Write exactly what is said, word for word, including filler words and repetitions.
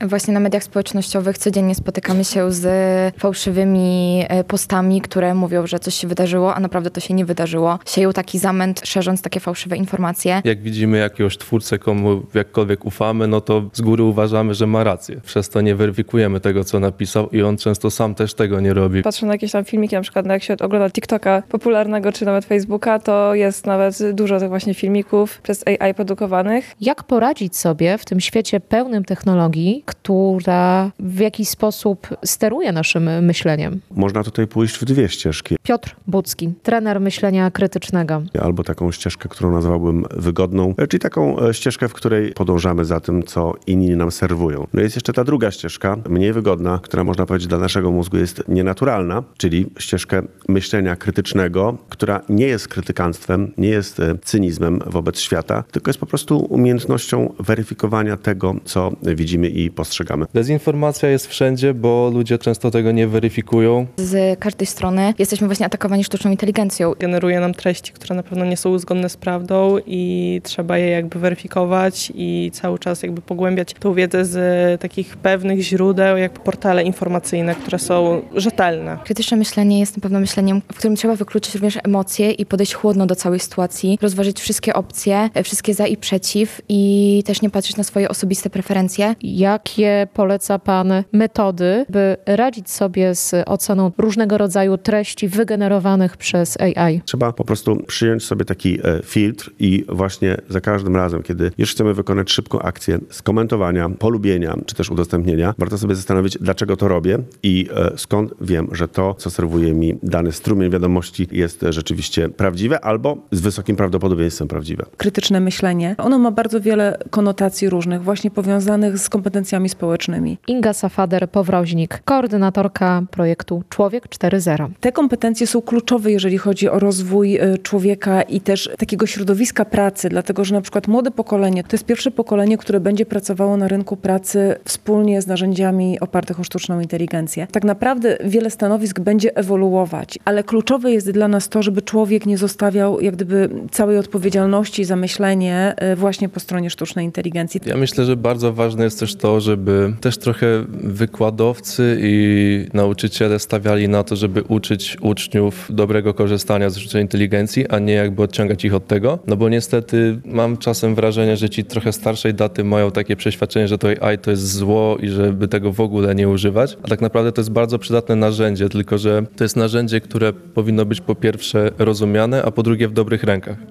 Właśnie na mediach społecznościowych codziennie spotykamy się z fałszywymi postami, które mówią, że coś się wydarzyło, a naprawdę to się nie wydarzyło. Sieją taki zamęt, szerząc takie fałszywe informacje. Jak widzimy jakiegoś twórcę, komu jakkolwiek ufamy, no to z góry uważamy, że ma rację. Przez to nie weryfikujemy tego, co napisał i on często sam też tego nie robi. Patrzę na jakieś tam filmiki, na przykład jak się ogląda TikToka popularnego, czy nawet Facebooka, to jest nawet dużo tych właśnie filmików przez A I produkowanych. Jak poradzić sobie w tym świecie pełnym technologii, która w jakiś sposób steruje naszym myśleniem? Można tutaj pójść w dwie ścieżki. Piotr Budzki, trener myślenia krytycznego. Albo taką ścieżkę, którą nazwałbym wygodną, czyli taką ścieżkę, w której podążamy za tym, co inni nam serwują. No jest jeszcze ta druga ścieżka, mniej wygodna, która można powiedzieć dla naszego mózgu jest nienaturalna, czyli ścieżkę myślenia krytycznego, która nie jest krytykanstwem, nie jest cynizmem wobec świata, tylko jest po prostu umiejętnością weryfikowania tego, co widzimy i postrzegamy. Dezinformacja jest wszędzie, bo ludzie często tego nie weryfikują. Z każdej strony jesteśmy właśnie atakowani sztuczną inteligencją. Generuje nam treści, które na pewno nie są zgodne z prawdą i trzeba je jakby weryfikować i cały czas jakby pogłębiać tą wiedzę z takich pewnych źródeł, jak portale informacyjne, które są rzetelne. Krytyczne myślenie jest na pewno myśleniem, w którym trzeba wykluczyć również emocje i podejść chłodno do całej sytuacji, rozważyć wszystkie opcje, wszystkie za i przeciw i też nie patrzeć na swoje osobiste preferencje. Jakie poleca pan metody, by radzić sobie z oceną różnego rodzaju treści wygenerowanych przez A I? Trzeba po prostu przyjąć sobie taki e, filtr i właśnie za każdym razem, kiedy już chcemy wykonać szybką akcję skomentowania, polubienia czy też udostępnienia, warto sobie zastanowić, dlaczego to robię i e, skąd wiem, że to, co serwuje mi dany strumień wiadomości, jest rzeczywiście prawdziwe albo z wysokim prawdopodobieństwem prawdziwe. Krytyczne myślenie, ono ma bardzo wiele konotacji różnych, właśnie powiązanych z kompetencjami społecznymi. Inga Safader-Powroźnik, koordynatorka projektu Człowiek cztery zero. Te kompetencje są kluczowe, jeżeli chodzi o rozwój człowieka i też takiego środowiska pracy, dlatego że na przykład młode pokolenie to jest pierwsze pokolenie, które będzie pracowało na rynku pracy wspólnie z narzędziami opartych o sztuczną inteligencję. Tak naprawdę wiele stanowisk będzie ewoluować, ale kluczowe jest dla nas to, żeby człowiek nie zostawiał jak gdyby całej odpowiedzialności za myślenie właśnie po stronie sztucznej inteligencji. Ja myślę, że bardzo ważne jest też to, żeby też trochę wykładowcy i nauczyciele stawiali na to, żeby uczyć uczniów dobrego korzystania z sztucznej inteligencji, a nie jakby odciągać ich od tego. No bo niestety mam czasem wrażenie, że ci trochę starszej daty mają takie przeświadczenie, że to A I to jest zło i żeby tego w ogóle nie używać. A tak naprawdę to jest bardzo przydatne narzędzie, tylko że to jest narzędzie, które powinno być po pierwsze rozumiane, a po drugie w dobrych rękach.